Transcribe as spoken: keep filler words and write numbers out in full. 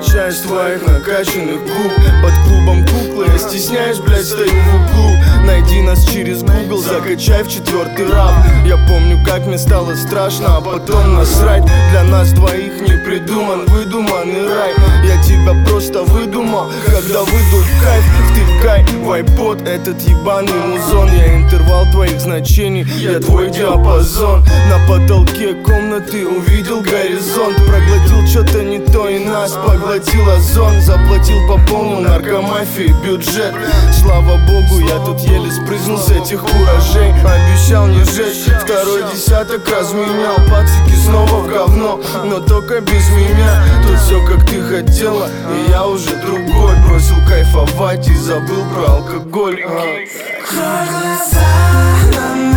часть твоих накачанных губ. Под клубом куклы я стесняюсь, блядь, стою в углу. Найди нас через Google, закачай в четвертый раб. Я помню, как мне стало страшно, а потом насрать. Для нас двоих не придуман выдуманный рай. Я тебя просто выдумал, когда выйду в кайф. Втыкай в айпод этот ебаный музон. Я интервал твоих значений, я твой диапазон. На потолке комнаты увидел горизонт. Проглотил что-то не то и нас поглотил озон. Заплатил по полну наркомафии бюджет. Слава богу, я тут еле спрыгнул с этих куражей. Обещал не жечь, второй десяток разменял. Пацики снова в говно, но только без меня. Тут все как ты хотела, и я уже другой. Бросил кайфовать и забыл про алкоголь. Открой глаза,